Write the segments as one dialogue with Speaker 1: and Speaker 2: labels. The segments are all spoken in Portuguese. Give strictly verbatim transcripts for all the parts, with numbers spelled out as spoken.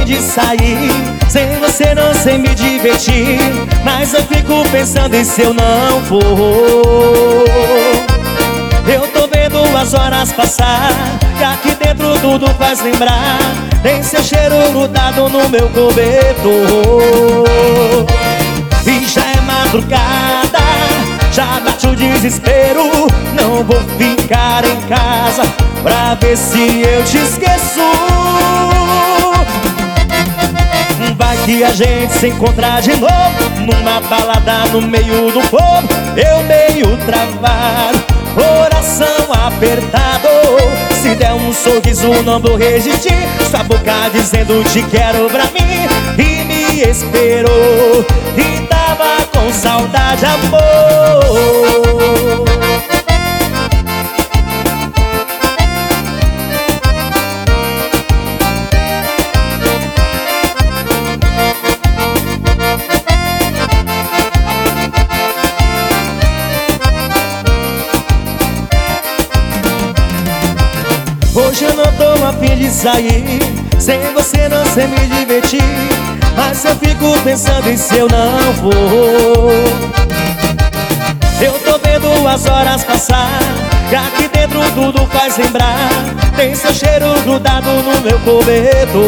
Speaker 1: de sair. Sem você não sei me divertir, mas eu fico pensando e se eu não for. Eu tô vendo as horas passar, e aqui dentro tudo faz lembrar. Tem seu cheiro grudado no meu cobertor. E já é madrugada, já bate o desespero. Não vou ficar em casa pra ver se eu te esqueço. Vai que a gente se encontrar de novo numa balada no meio do povo. Eu meio travado, coração apertado. Se der um sorriso não vou resistir. Sua boca dizendo te quero pra mim. E me esperou, e tava com saudade, amor. Hoje eu não tô a fim de sair, sem você não sei me divertir, mas eu fico pensando em se eu não for. Eu tô vendo as horas passar, e aqui dentro tudo faz lembrar. Tem seu cheiro grudado no meu cobertor.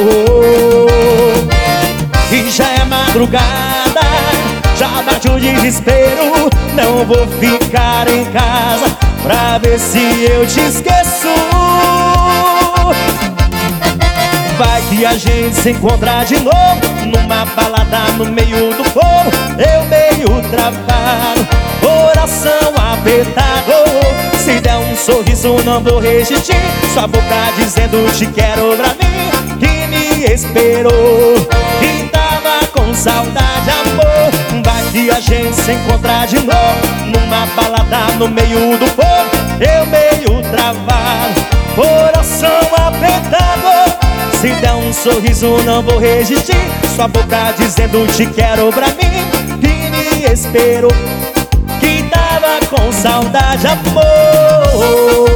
Speaker 1: E já é madrugada, já bate o desespero. Não vou ficar em casa pra ver se eu te esqueço. Vai que a gente se encontrar de novo numa balada no meio do povo. Eu meio travado, coração apertado. Se der um sorriso não vou resistir. Sua boca dizendo te quero pra mim. E me esperou, e tava com saudade, amor. Vai que a gente se encontrar de novo numa balada no meio do povo. Eu meio travado, coração apertado. Se der um sorriso não vou resistir. Sua boca dizendo te quero pra mim. E me esperou, que tava com saudade, amor.